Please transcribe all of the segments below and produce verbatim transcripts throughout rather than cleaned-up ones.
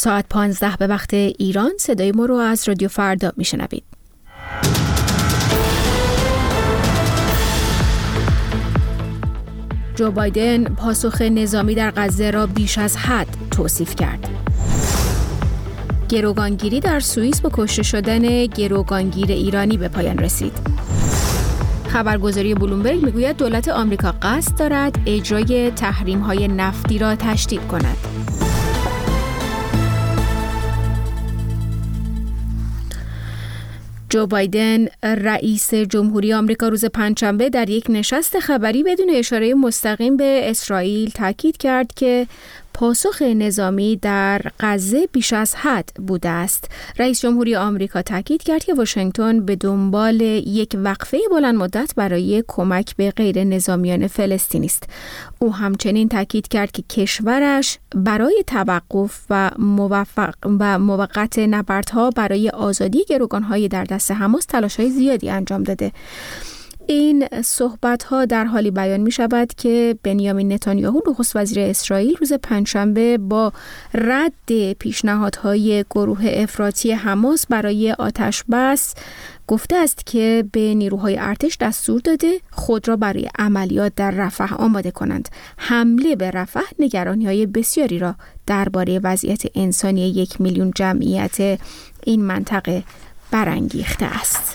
ساعت پانزده به وقت ایران صدای ما رو از رادیو فردا میشنوید. جو بایدن پاسخ نظامی در غزه را بیش از حد توصیف کرد. گروگانگیری در سوئیس با کشته شدن گروگانگیر ایرانی به پایان رسید. خبرگزاری بلومبرگ میگوید دولت آمریکا قصد دارد اجرای تحریم‌های نفتی را تشدید کند. جو بایدن رئیس جمهوری آمریکا روز پنجشنبه در یک نشست خبری بدون اشاره مستقیم به اسرائیل تاکید کرد که پاسخ نظامی در غزه بیش از حد بوده است. رئیس جمهوری آمریکا تاکید کرد که واشنگتن به دنبال یک وقفه بلند مدت برای کمک به غیر نظامیان فلسطینی است. او همچنین تاکید کرد که کشورش برای توقف و موفق و موقت نبردها برای آزادی گروگان‌های در دست حماس تلاش‌های زیادی انجام داده. این صحبت‌ها در حالی بیان می‌شود که بنیامین نتانیاهو نخست وزیر اسرائیل روز پنجشنبه با رد پیشنهادهای گروه افراطی حماس برای آتش‌بس گفته است که به نیروهای ارتش دستور داده خود را برای عملیات در رفح آماده کنند. حمله به رفح نگرانی‌های بسیاری را درباره وضعیت انسانی یک میلیون جمعیت این منطقه برانگیخته است.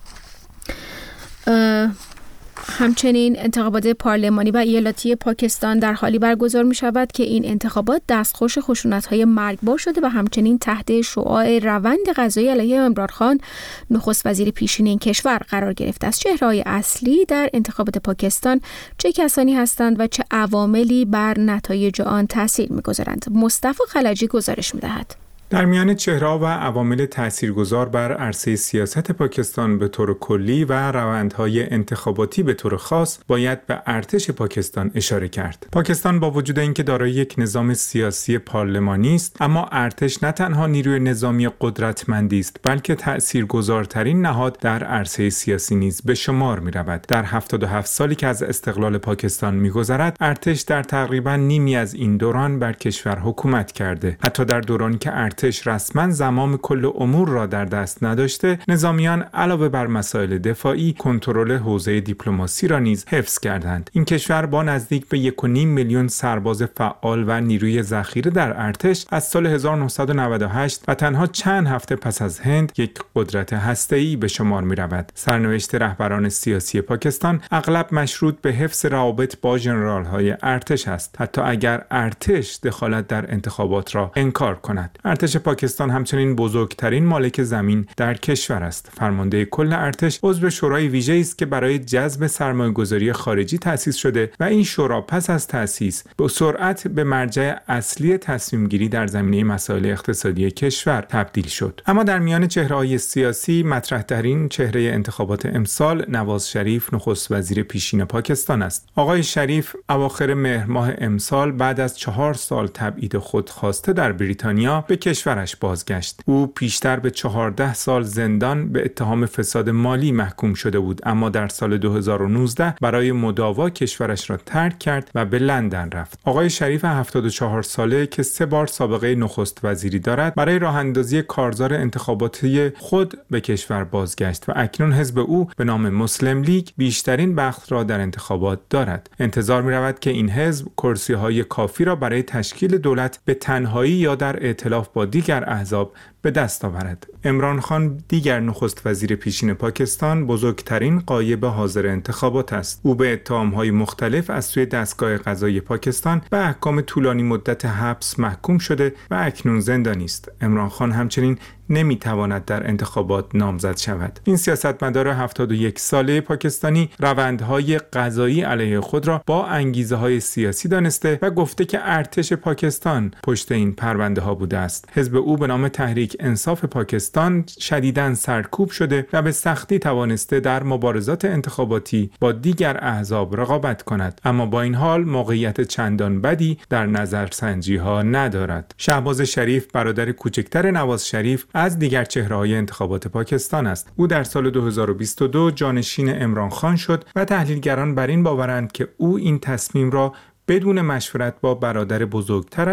همچنین انتخابات پارلمانی و ایالتی پاکستان در حالی برگزار می شود که این انتخابات دستخوش خشونت‌های مرگبار شده و همچنین تحت شعاع روند قضایی علیه عمران خان نخست وزیر پیشین این کشور قرار گرفته است. چهره‌های اصلی در انتخابات پاکستان چه کسانی هستند و چه عواملی بر نتایج آن تاثیر می‌گذارند؟ مصطفی خلجی گزارش می‌دهد. در میان چهره‌ها و عوامل تاثیرگذار بر عرصه سیاست پاکستان به طور کلی و روندهای انتخاباتی به طور خاص باید به ارتش پاکستان اشاره کرد. پاکستان با وجود اینکه دارای یک نظام سیاسی پارلمانی است، اما ارتش نه تنها نیروی نظامی قدرتمندی است، بلکه تاثیرگذارترین نهاد در عرصه سیاسی نیز به شمار می‌رود. در هفتاد و هفت سالی که از استقلال پاکستان می‌گذرد، ارتش در تقریباً نیمی از این دوران بر کشور حکومت کرده. حتی در دورانی که ارتش رسما زمام کل امور را در دست نداشته، نظامیان علاوه بر مسائل دفاعی کنترل حوزه دیپلماسی را نیز حفظ کردند. این کشور با نزدیک به یک و نیم میلیون سرباز فعال و نیروی ذخیره در ارتش از سال هزار و نهصد و نود و هشت و تنها چند هفته پس از هند یک قدرت هسته‌ای به شمار می‌رود. سرنوشت رهبران سیاسی پاکستان اغلب مشروط به حفظ روابط با ژنرال‌های ارتش است، حتی اگر ارتش دخالت در انتخابات را انکار کند. ارتش پاکستان همچنین بزرگترین مالک زمین در کشور است. فرمانده کل ارتش عضو شورای ویژه‌ای است که برای جذب سرمایه‌گذاری خارجی تأسیس شده و این شورا پس از تأسیس به سرعت به مرجع اصلی تصمیم‌گیری در زمینه مسائل اقتصادی کشور تبدیل شد. اما در میان چهره‌های سیاسی مطرح‌ترین چهره انتخابات امسال نواز شریف نخست وزیر پیشین پاکستان است. آقای شریف اواخر مهر ماه امسال بعد از چهار سال تبعید خودخواسته در بریتانیا به کشورش بازگشت. او پیشتر به چهارده سال زندان به اتهام فساد مالی محکوم شده بود، اما در سال دو هزار و نوزده برای مداوا کشورش را ترک کرد و به لندن رفت. آقای شریف هفتاد و چهار ساله که سه بار سابقه نخست وزیری دارد، برای راه اندازی کارزار انتخاباتی خود به کشور بازگشت و اکنون حزب او به نام مسلم لیگ بیشترین بخت را در انتخابات دارد. انتظار می رود که این حزب کرسی‌های کافی را برای تشکیل دولت به تنهایی یا در ائتلاف با دیگر احزاب به دست آورد. عمران خان دیگر نخست وزیر پیشین پاکستان بزرگترین غایب حاضر انتخابات است. او به اتهام‌های مختلف از سوی دستگاه قضایی پاکستان به احکام طولانی مدت حبس محکوم شده و اکنون زندانی است. عمران خان همچنین نمیتواند در انتخابات نامزد شود. این سیاستمدار هفتاد و یک ساله پاکستانی روندهای قضایی علیه خود را با انگیزه‌های سیاسی دانسته و گفته که ارتش پاکستان پشت این پرونده ها بوده است. حزب او به نام تحریک انصاف پاکستان شدیداً سرکوب شده و به سختی توانسته در مبارزات انتخاباتی با دیگر احزاب رقابت کند، اما با این حال موقعیت چندان بدی در نظرسنجی ها ندارد. شهباز شریف برادر کوچکتر نواز شریف از دیگر چهره‌های انتخابات پاکستان است. او در سال دو هزار و بیست و دو جانشین عمران خان شد و تحلیلگران بر این باورند که او این تصمیم را بدون مشورت با برادر بزرگترش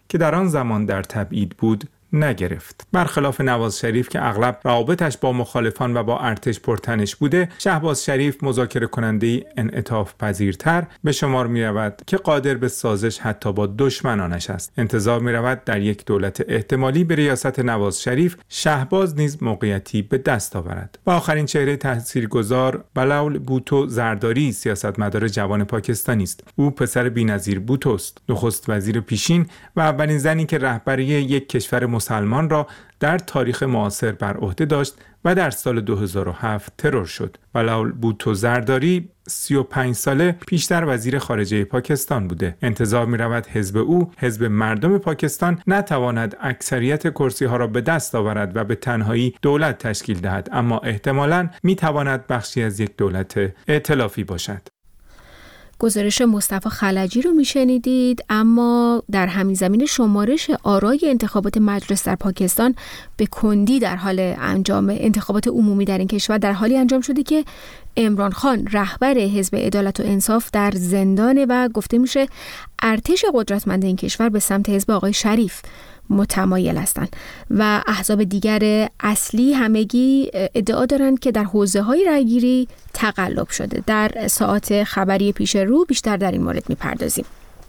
که در آن زمان در تبعید بود نگرفت. برخلاف نواز شریف که اغلب روابطش با مخالفان و با ارتش پرتنش بوده، شهباز شریف مذاکره کننده انعطاف پذیرتر به شمار می رود که قادر به سازش حتی با دشمنانش است. انتظار می رود در یک دولت احتمالی به ریاست نواز شریف، شهباز نیز موقعیتی به دست آورد. و آخرین چهره تاثیرگذار بلاول بوتو زرداری، سیاستمدار جوان پاکستانی است. او پسر بی‌نظیر بوتو است، نخست وزیر پیشین و اولین زنی که رهبری یک کشور مسلمان را در تاریخ معاصر بر عهده داشت و در سال دو هزار و هفت ترور شد. بلاول بوتو زرداری سی و پنج ساله پیشتر وزیر خارجه پاکستان بوده. انتظار می رود حزب او، حزب مردم پاکستان، نتواند اکثریت کرسی ها را به دست آورد و به تنهایی دولت تشکیل دهد، اما احتمالاً می تواند بخشی از یک دولت ائتلافی باشد. گزارش مصطفی خلجی رو میشنیدید. اما در همین زمین شمارش آرای انتخابات مجلس در پاکستان به کندی در حال انجام انتخابات عمومی در این کشور در حالی انجام شده که عمران خان رهبر حزب عدالت و انصاف در زندانه و گفته میشه ارتش قدرتمند این کشور به سمت حزب آقای شریف متمایل هستند و احزاب دیگر اصلی همگی ادعا دارند که در حوزه‌های رأی‌گیری تقلب شده. در ساعات خبری پیش رو بیشتر در این مورد می‌پردازیم.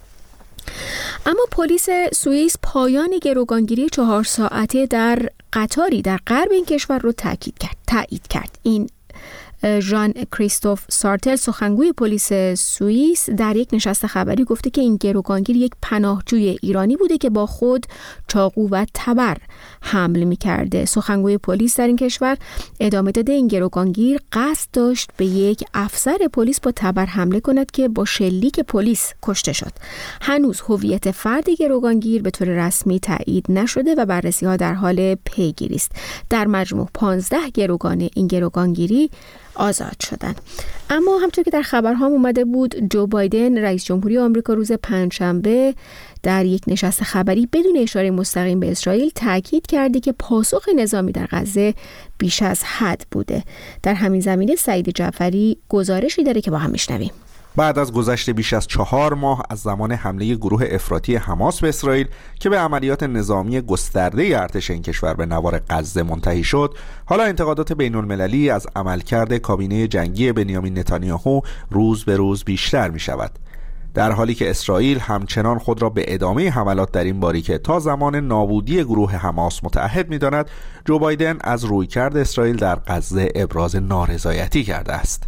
اما پلیس سوئیس پایان گروگانگیری چهار ساعته در قطاری در غرب این کشور رو تأکید کرد. تایید کرد. این ژان کریستوف سارتل، سخنگوی پلیس سوئیس، در یک نشست خبری گفته که این گروگانگیر یک پناهجوی ایرانی بوده که با خود چاقو و تبر حمل می‌کرده. سخنگوی پلیس در این کشور ادامه داده این گروگانگیر قصد داشت به یک افسر پلیس با تبر حمله کند که با شلیک پلیس کشته شد. هنوز هویت فرد گروگانگیر به طور رسمی تایید نشده و بررسی‌ها در حال پیگیری است. در مجموع پانزده گروگان این گروگانگیری آزاد شدند. اما همطور که در خبرها اومده بود، جو بایدن رئیس جمهوری آمریکا روز پنجشنبه در یک نشست خبری بدون اشاره مستقیم به اسرائیل تاکید کرده که پاسخ نظامی در غزه بیش از حد بوده. در همین زمینه سعید جعفری گزارشی داره که با هم میشنویم. بعد از گذشت بیش از چهار ماه از زمان حمله گروه افراطی حماس به اسرائیل که به عملیات نظامی گسترده ارتش این کشور به نوار غزه منتهی شد، حالا انتقادات بین المللی از عملکرد کابینه جنگی بنیامین نتانیاهو روز به روز بیشتر می شود. در حالی که اسرائیل همچنان خود را به ادامه حملات در این باریکه تا زمان نابودی گروه حماس متعهد می داند، جو بایدن از رویکرد اسرائیل در غزه ابراز نارضایتی کرده است.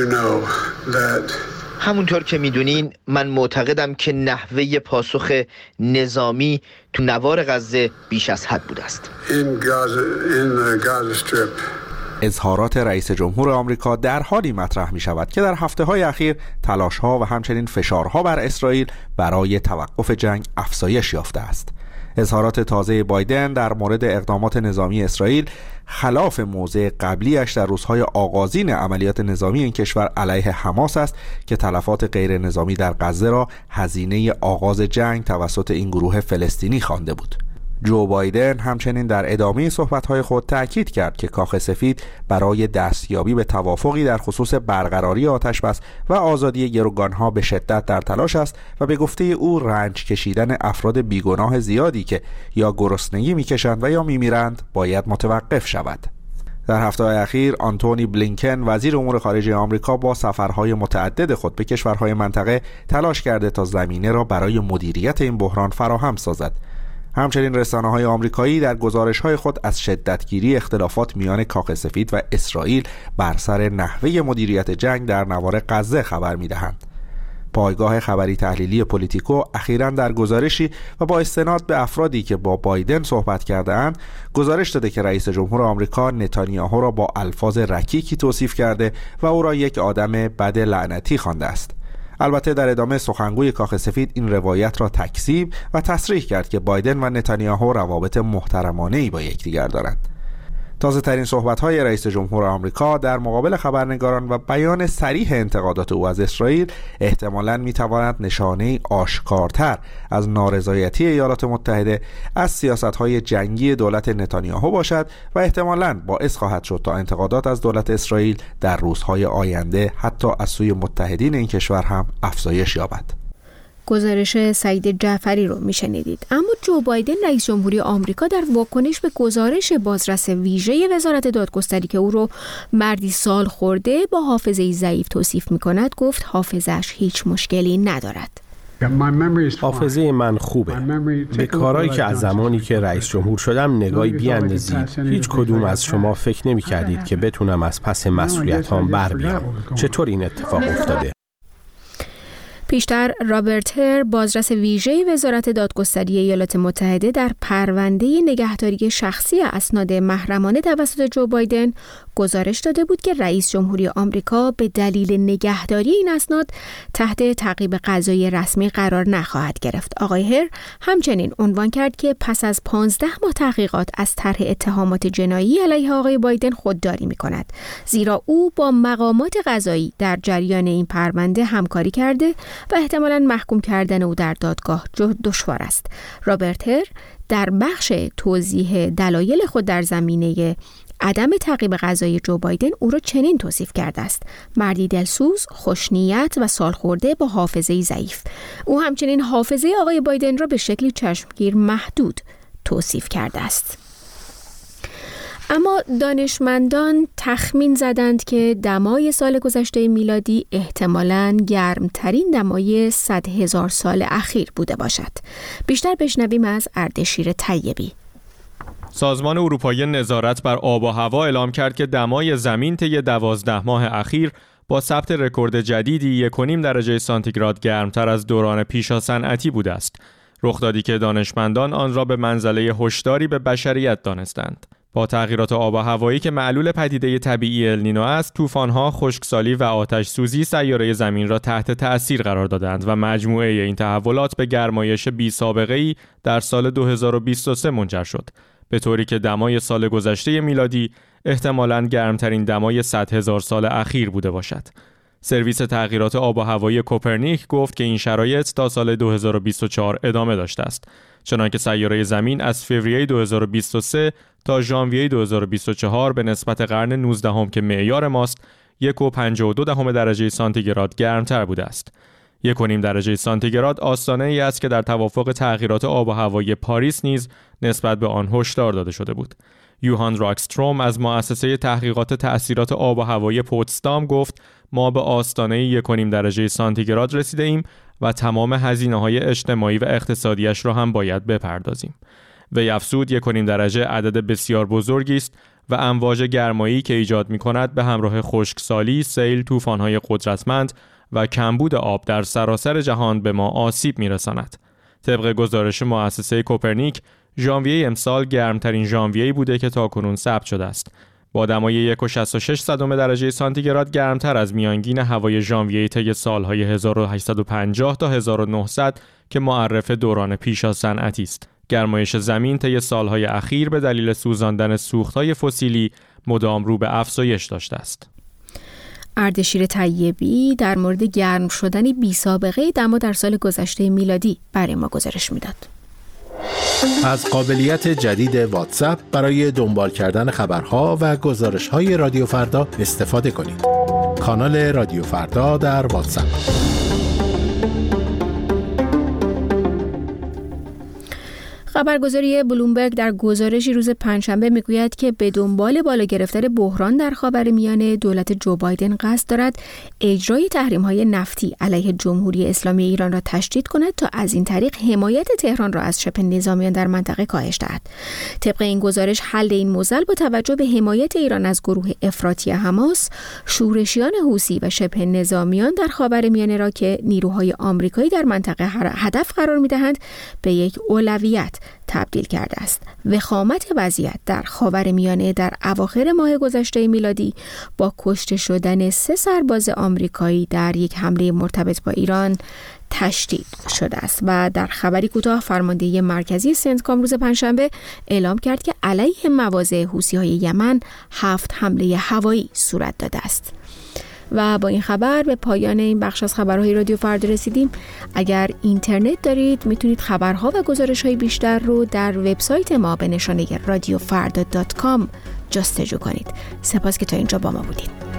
همونطور که میدونین من معتقدم که نحوه پاسخ نظامی تو نوار غزه بیش از حد بوده است. اظهارات رئیس جمهور آمریکا در حالی مطرح می شود که در هفته‌های اخیر تلاش‌ها و همچنین فشارها بر اسرائیل برای توقف جنگ افزایش یافته است. اظهارات تازه بایدن در مورد اقدامات نظامی اسرائیل خلاف موضع قبلیش در روزهای آغازین عملیات نظامی این کشور علیه حماس است که تلفات غیر نظامی در غزه را هزینه آغاز جنگ توسط این گروه فلسطینی خوانده بود. جو بایدن همچنین در ادامه صحبت‌های خود تأکید کرد که کاخ سفید برای دستیابی به توافقی در خصوص برقراری آتش‌بس و آزادی گروگان‌ها به شدت در تلاش است و به گفته او رنج کشیدن افراد بیگناه زیادی که یا گرسنگی می‌کشند و یا می‌میرند باید متوقف شود. در هفته‌های اخیر آنتونی بلینکن وزیر امور خارجه آمریکا با سفرهای متعدد خود به کشورهای منطقه تلاش کرده تا زمینه را برای مدیریت این بحران فراهم سازد. همچنین رسانه‌های آمریکایی در گزارش‌های خود از شدتگیری اختلافات میان کاخ سفید و اسرائیل بر سر نحوه مدیریت جنگ در نوار غزه خبر می‌دهند. پایگاه خبری تحلیلی پولیتیکو اخیراً در گزارشی و با استناد به افرادی که با بایدن صحبت کرده‌اند گزارش داده که رئیس جمهور آمریکا نتانیاهو را با الفاظ رکیکی توصیف کرده و او را یک آدم بد لعنتی خوانده است. البته در ادامه سخنگوی کاخ سفید این روایت را تکذیب و تصریح کرد که بایدن و نتانیاهو روابط محترمانه‌ای با یکدیگر دارند. تازه ترین صحبت‌های رئیس جمهور آمریکا در مقابل خبرنگاران و بیان صریح انتقادات او از اسرائیل احتمالاً می‌تواند نشانه‌ای آشکارتر از نارضایتی ایالات متحده از سیاست‌های جنگی دولت نتانیاهو باشد و احتمالاً باعث خواهد شد تا انتقادات از دولت اسرائیل در روزهای آینده حتی از سوی متحدین این کشور هم افزایش یابد. گزارش سعید جعفری رو میشنیدید. اما جو بایدن رئیس جمهوری آمریکا در واکنش به گزارش بازرس ویژه وزارت دادگستری که او رو مردی سال خورده با حافظه ضعیف توصیف میکند گفت حافظه‌اش هیچ مشکلی ندارد. حافظه من خوبه. به کارهایی که از زمانی که رئیس جمهور شدم نگاهی بیاندازید. هیچ کدوم از شما فکر نمی کردید که بتونم از پس مسئولیتام بر بیام. چطور این اتفاق افتاده؟ پیشتر رابرت هر بازرس ویژه وزارت دادگستری ایالات متحده در پرونده نگهداری شخصی اسناد محرمانه توسط جو بایدن گزارش داده بود که رئیس جمهوری آمریکا به دلیل نگهداری این اسناد تحت تعقیب قضایی رسمی قرار نخواهد گرفت. آقای هر همچنین عنوان کرد که پس از پانزده ماه تحقیقات از طرح اتهامات جنایی علیه آقای بایدن خودداری می‌کند، زیرا او با مقامات قضایی در جریان این پرونده همکاری کرده و احتمالاً محکوم کردن او در دادگاه دشوار است. رابرت هر در بخش توضیح دلایل خود در زمینه عدم تعقیب قضایی جو بایدن او را چنین توصیف کرده است: مردی دلسوز، خوشنیت و سالخورده با حافظه ضعیف. او همچنین حافظه آقای بایدن را به شکلی چشمگیر محدود توصیف کرده است. اما دانشمندان تخمین زدند که دمای سال گذشته میلادی احتمالاً گرمترین دمای صد هزار سال اخیر بوده باشد. بیشتر بشنویم از اردشیر طیبی. سازمان اروپایی نظارت بر آب و هوا اعلام کرد که دمای زمین طی دوازده ماه اخیر با ثبت رکورد جدیدی یک و نیم درجه سانتیگراد گرمتر از دوران پیشا صنعتی بوده است. رخدادی که دانشمندان آن را به منزله هشداری به بشریت دانستند. با تغییرات آب و هوایی که معلول پدیده طبیعی النینو است، طوفان‌ها، خشکسالی و آتش سوزی سیاره زمین را تحت تأثیر قرار دادند و مجموعه این تحولات به گرمایش بی‌سابقه‌ای در سال دو هزار و بیست و سه منجر شد، به طوری که دمای سال گذشته میلادی احتمالاً گرمترین دمای صد هزار سال اخیر بوده باشد. سرویس تغییرات آب و هوایی کوپرنیک گفت که این شرایط تا سال دو هزار و بیست و چهار ادامه داشته است، چنانکه سیاره زمین از فوریه دو هزار و بیست و سه تا ژانویه دو هزار و بیست و چهار به نسبت قرن نوزدهم که معیار ماست یک و پنجاه و دو دهم درجه سانتیگراد گرمتر بوده است. یک و نیم درجه سانتیگراد آستانه ای است که در توافق تغییرات آب و هوایی پاریس نیز نسبت به آن هشدار داده شده بود. یوهان راکستروم از مؤسسه تحقیقات تأثیرات آب و هوایی پوتسدام گفت ما به آستانه یک و نیم درجه سانتیگراد رسیده ایم و تمام هزینه‌های اجتماعی و اقتصادیش را هم باید بپردازیم. وی افزود یک و نیم درجه عدد بسیار بزرگی است و امواج گرمایی که ایجاد می‌کند به همراه خشکسالی، سیل، طوفان‌های قدرتمند و کمبود آب در سراسر جهان به ما آسیب می‌رساند. طبق گزارش مؤسسه کوپرنیک، ژانویه امسال گرمترین ژانویه‌ای بوده که تاکنون ثبت شده است، با دمای یک و شصت و شش صدم درجه سانتیگراد گرمتر از میانگین هوای ژانویه طی سال‌های هزار و هشتصد و پنجاه تا هزار و نهصد که معرف دوران پیشا صنعتی است. گرمایش زمین طی سال‌های اخیر به دلیل سوزاندن سوخت‌های فسیلی مدام رو به افزایش داشته است. اردشیر طیبی در مورد گرم شدن بی‌سابقه دما در سال گذشته میلادی برای ما گزارش میداد. از قابلیت جدید واتساپ برای دنبال کردن خبرها و گزارش‌های رادیو فردا استفاده کنید. کانال رادیو فردا در واتساپ. خبرگزاری بلومبرگ در گزارشی روز پنجشنبه میگوید که به دنبال بالا گرفتن بحران در خاورمیانه دولت جو بایدن قصد دارد اجرای تحریم‌های نفتی علیه جمهوری اسلامی ایران را تشدید کند تا از این طریق حمایت تهران را از شبه نظامیان در منطقه کاهش دهد. طبق این گزارش حل این معضل با توجه به حمایت ایران از گروه افراطی حماس، شورشیان حوثی و شبه نظامیان در خاورمیانه را که نیروهای آمریکایی در منطقه هدف قرار می‌دهند به یک اولویت تبدیل کرده است. وخامت وضعیت در خاورمیانه در اواخر ماه گذشته میلادی با کشته شدن سه سرباز آمریکایی در یک حمله مرتبط با ایران تشدید شده است و در خبری کوتاه فرمانده مرکزی سنتکام روز پنجشنبه اعلام کرد که علیه مواضع حوثی‌های یمن هفت حمله هوایی صورت داده است. و با این خبر به پایان این بخش از خبرهای رادیو فردا رسیدیم. اگر اینترنت دارید میتونید خبرها و گزارش‌های بیشتر رو در وبسایت ما به نشانه رادیو فردا دات کام جستجو کنید. سپاس که تا اینجا با ما بودید.